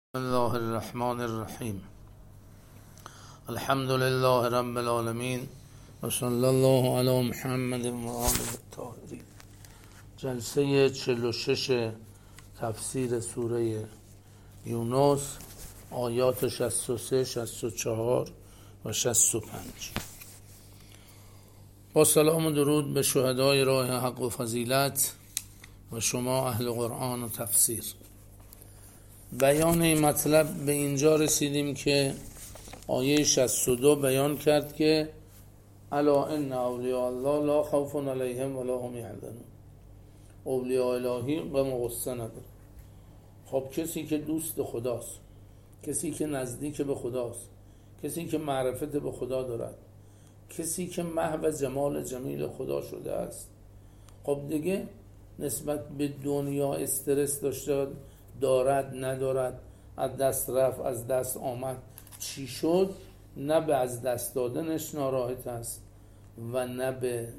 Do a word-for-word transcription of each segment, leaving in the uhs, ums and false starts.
بسم الله الرحمن الرحیم. الحمد لله رب العالمین و صلی الله علی محمد و آله الطاهرین. جلسه چهل و شش تفسیر سوره یونس، آیات شصت و سه، شصت و چهار و شصت و پنج. با سلام و درود به شهدای راه حق و فضیلت و شما اهل قرآن و تفسیر. بیان این مطلب به اینجا رسیدیم که آیه شصت و دو بیان کرد که الا ان اولیاء الله لا خوف علیهم ولا هم یحزنون. اولیاء الهی غم و غصه نداره. خب کسی که دوست خداست، کسی که نزدیک به خداست، کسی که معرفت به خدا دارد، کسی که محو جمال جمیل خدا شده است، خب دیگه نسبت به دنیا استرس داشته دارد ندارد، از دست رفت از دست آمد چی شد، نه به از دست دادنش ناراحت است و نه به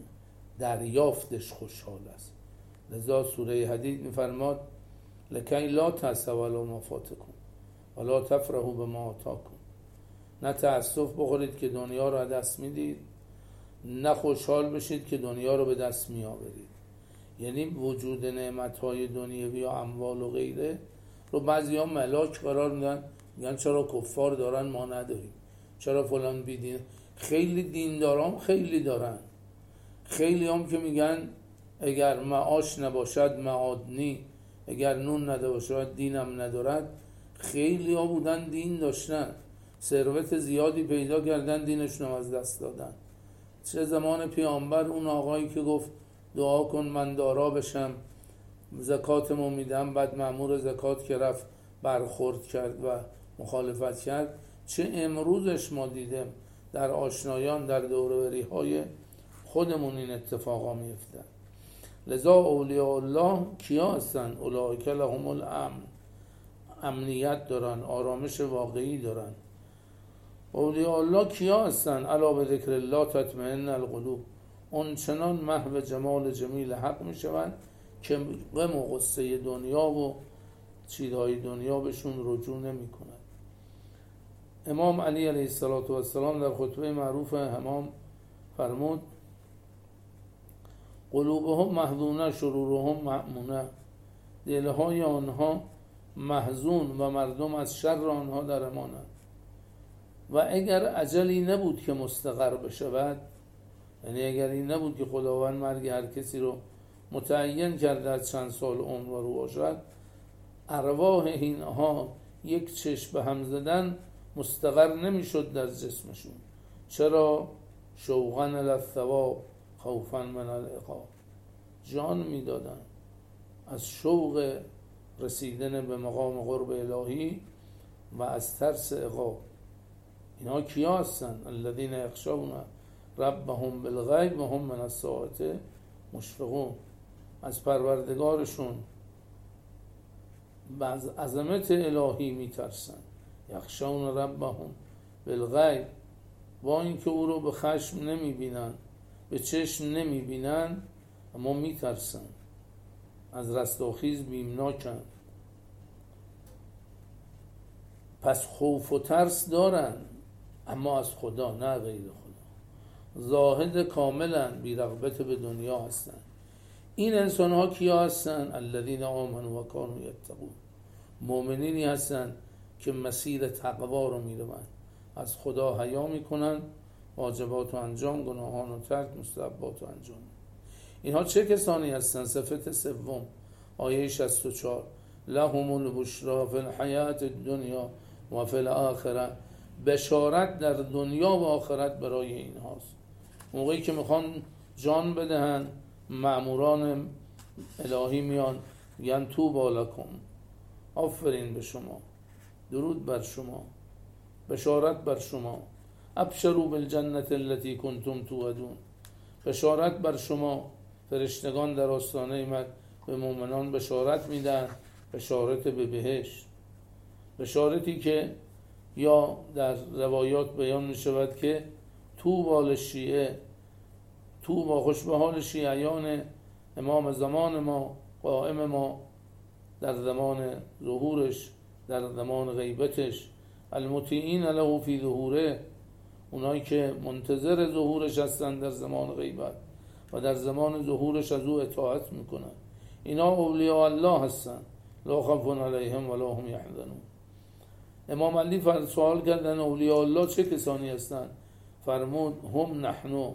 دریافتش خوشحال است. لذا سوره حدید می‌فرماد لکی لا تأسوا علی ما فاتکم ولا تفرحوا بما آتاکم. نه تأسف بخورید که دنیا رو از دست میدید، نه خوشحال بشید که دنیا رو به دست میآورید. یعنی وجود نعمت‌های دنیوی و اموال و غیره رو بعضی‌ها ملاک قرار میدن، میگن چرا کفار دارن ما نداریم، چرا فلان بیدین. خیلی دیندارام خیلی دارن، خیلی هم که میگن اگر معاش نباشد معادنی، اگر نون نداشد دینم ندارد. خیلی ها بودن دین داشتن، ثروت زیادی پیدا کردن، دینشون از دست دادن. چه زمان پیامبر اون آقایی که گفت دعا کن من دارا بشم، زکاتمو میدم، بعد مأمور زکات که رفت برخورد کرد و مخالفت کرد. چه امروزش ما دیدیم در آشنایان در دوروبری های خودمون این اتفاقا میفته. لذا اولیاء الله کیا هستن؟ اولئک لهم الامن، امنیت دارن، آرامش واقعی دارن. اولیاء الله کیا هستن؟ الا به ذکر الله تطمئن القلوب. اون چنان محو جمال جمیل حق می شوند که غم و غصه دنیا و چیزهای دنیا بهشون رجوع نمی کند. امام علی علیه السلام در خطبه معروف همام فرمود قلوبهم محزونه شرورهم مأمونه. دلهای آنها محزون و مردم از شر آنها در امانند. و اگر اجلی نبود که مستقر بشود، یعنی اگر این نبود که خداوند مرگ هر کسی رو متعین کرده از چند سال عمر رو باشد، ارواح اینها یک چشم به هم زدن مستقر نمی شد در جسمشون. چرا؟ شوقا الی الثواب خوفا من العقاب. جان می دادن از شوق رسیدن به مقام قرب الهی و از ترس عقاب. اینها کیا هستن؟ الذین یخشون ربهم بالغیب و هم من الساعة مشفقون. از پروردگارشون و از عظمت الهی میترسن. یخشون ربهم بالغیب، با اینکه او رو به خشم نمیبینن، به چشم نمیبینن، اما میترسن، از رستاخیز بیمناکن. پس خوف و ترس دارن، اما از خدا نه غیر خدا. زاهد کاملا بی رغبت به دنیا هستن. این انسان ها کیا هستن؟ الذین آمنوا و کانوا یتقون. مؤمنینی هستن که مسیر تقوا رو میروند، از خدا حیا میکنن، واجبات رو انجام، گناهان رو ترک، مستحبات رو انجام. اینها چه کسانی هستن؟ صفت سوم آیه شصت و چهار لهم البشری فی الحیاة الدنیا و فی الاخره. بشارت در دنیا و آخرت برای اینهاست. موقعی که میخوان جان بدهن، مأموران الهی میان میگن طوبی لکم، آفرین به شما، درود بر شما، بشارت بر شما، ابشروا بالجنة التي کنتم توعدون. بشارت بر شما. فرشتگان در آستانه مد به مؤمنان بشارت میدن، بشارت به بهشت، بشارتی که یا در روایات بیان می شود که طوبی للشیعه، طوبی خوش به حال شیعیان امام زمان ما، قائم ما در زمان ظهورش در زمان غیبتش، المطیعین له فی ظهوره، اونایی که منتظر ظهورش هستن در زمان غیبت و در زمان ظهورش از او اطاعت میکنن، اینا اولیاء الله هستن. لا خوف علیهم ولا هم یحزنون. امام علی سوال کردن اولیاء الله چه کسانی هستن؟ فرمود هم نحنو،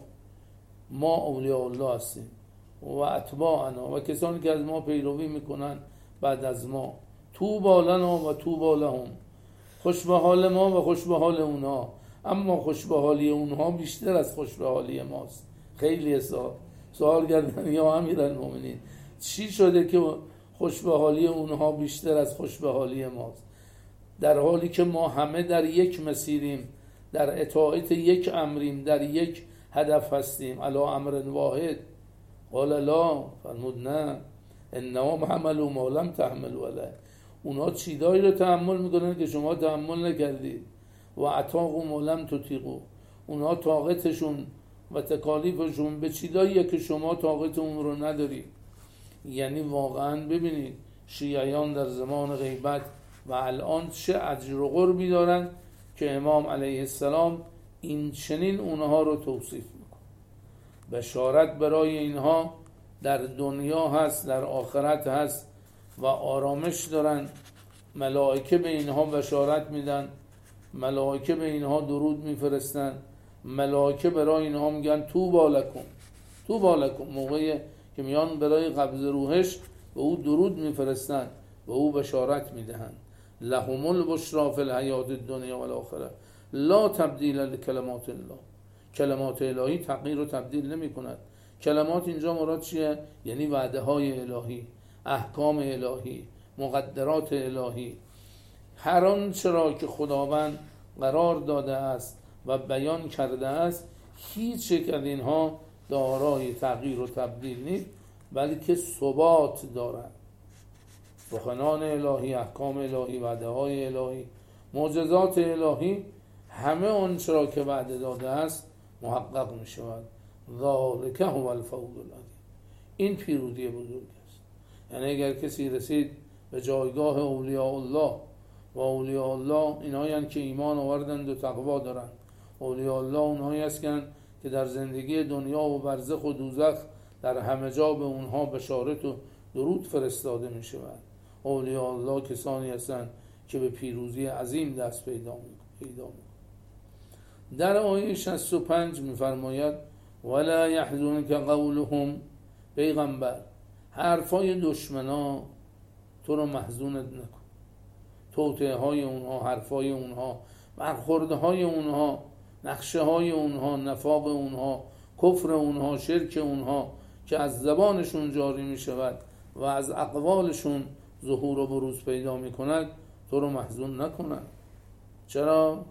ما اولیاء الله هستیم، و اتباعنا، و کسانی که از ما پیروی میکنن بعد از ما. طوبی لنا و طوبی لهم، خوش به حال ما و خوش به حال اونها، اما خوش به حالی اونها بیشتر از خوش به حالی ماست. خیلی سوال سوال کردن یا امیرالمومنین چی شده که خوش به حالی اونها بیشتر از خوش به حالی ماست، در حالی که ما همه در یک مسیریم، در اطاعت یک امریم، در یک هدف هستیم. علی امر واحد. قال لا، فرمود نه، انهم حملوا ما لم تحملوا علیه، اونها چیزایی رو تحمل میکنن که شما تحمل نکردید. و اطاقوا ما لم تطیقوا، اونها طاقتشون و تکالیفشون به چیزاییه که شما طاقت اون رو ندارید. یعنی واقعا ببینید شیعیان در زمان غیبت و الان چه اجر و قربی دارن که امام علیه السلام این چنین اونها رو توصیف میکنه. بشارت برای اینها در دنیا هست، در آخرت هست و آرامش دارن. ملائکه به اینها بشارت میدن، ملائکه به اینها درود میفرستن، ملائکه برای اینها میگن طوبی لکم، طوبی لکم. موقعی که میان برای قبض روحش به او درود میفرستن، به او بشارت میدهن. لهم البشرا فی الحیات الدنیا و الاخره لا تبدیل لکلمات الله. کلمات الهی تغییر و تبدیل نمی کند. کلمات اینجا مراد چیه؟ یعنی وعده های الهی، احکام الهی، مقدرات الهی. هر آنچه را که خداوند قرار داده است و بیان کرده است، هیچ یک از اینها دارای تغییر و تبدیل نیست، بلکه ثبات دارند. سخنان الهی، احکام الهی، وعده های الهی، معجزات الهی، همه آنچه را که وعده داده است محقق می شود. ذالک هو الفوز العظیم. این پیروزی بزرگ است. یعنی اگر کسی رسید به جایگاه اولیاء الله، و اولیاء الله اینایی هستند که ایمان آوردند و تقوا دارند. اولیاء الله اونایی هستند که در زندگی دنیا و برزخ و دوزخ در همه جا به اونها بشارت و درود فرستاده می شود. اولیاء الله کسانی هستند که به پیروزی عظیم دست پیدا می کنند. در آیه شصت و پنج می فرماید ولا یحزنک قولهم، پیغمبر حرفای دشمنا تو رو محزونت نکن. توطئه های اونها، حرفای اونها، برخورده های اونها، نقشه های اونها، نفاق اونها، کفر اونها، شرک اونها که از زبانشون جاری می شود و از اقوالشون ظهور و بروز پیدا می کند، تو رو محزون نکنند. چرا؟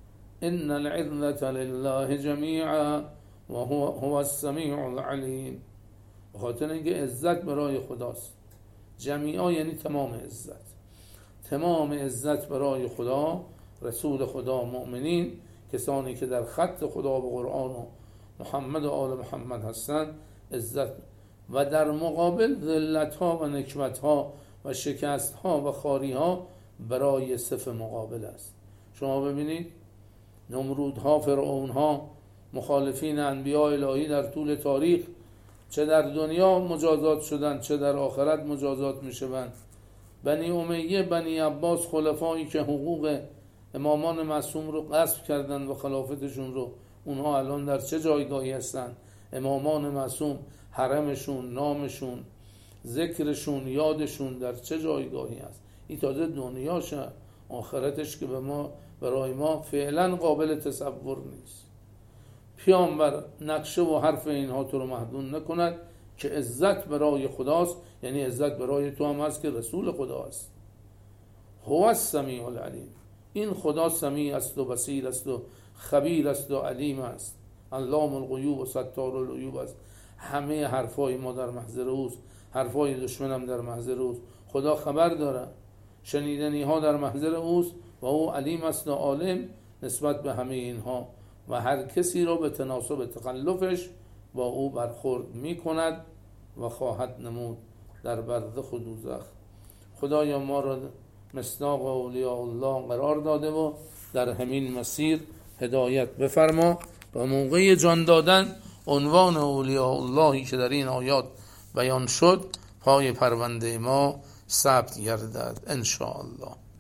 ان العزة لله جمیعا و هو, هو السمیع العلیم. بخاطر اینکه عزت برای خداست. جمیعا یعنی تمام عزت. تمام عزت برای خدا، رسول خدا، مؤمنین، کسانی که در خط خدا و قرآن و محمد و آل محمد هستند، عزت. و در مقابل ذلت ها و نکبت ها و شکست ها و خاری ها برای صف مقابل است. شما ببینید نمرود ها، فرعون ها، مخالفین انبیاء الهی در طول تاریخ چه در دنیا مجازات شدند چه در آخرت مجازات می شوند. بنی امیه، بنی عباس، خلفایی که حقوق امامان معصوم رو غصب کردند و خلافتشون رو، اونها الان در چه جایگاهی هستند؟ امامان معصوم، حرمشون، نامشون، ذکرشون، یادشون در چه جایگاهی است؟ این تازه دنیاشه، آخرتش که به ما برای ما فعلا قابل تصور نیست. پیامبر نقشه و حرف اینها تو رو محدود نکند که عزت برای خداست، یعنی عزت برای تو هم هست که رسول خدا است. هو السمیع العلیم. این خدا سمیع است و بصیر است و خبیر است و علیم است. علام الغیوب و ستار العیوب است. همه حرفای ما در محضر اوست، حرفای دشمنم در محضر اوست. خدا خبر داره، شنیدنی ها در محضر اوست و او علیم است و عالم نسبت به همه اینها و هر کسی را به تناسب تخلفش با او برخورد می کند و خواهد نمود در برزخ و دوزخ. خدایا ما را مصداق اولیاء الله قرار داده و در همین مسیر هدایت بفرما و موقع جان دادن عنوان اولیاء اللهی که در این آیات بیان شد پای پرونده ما ثبت گردد ان شاء الله.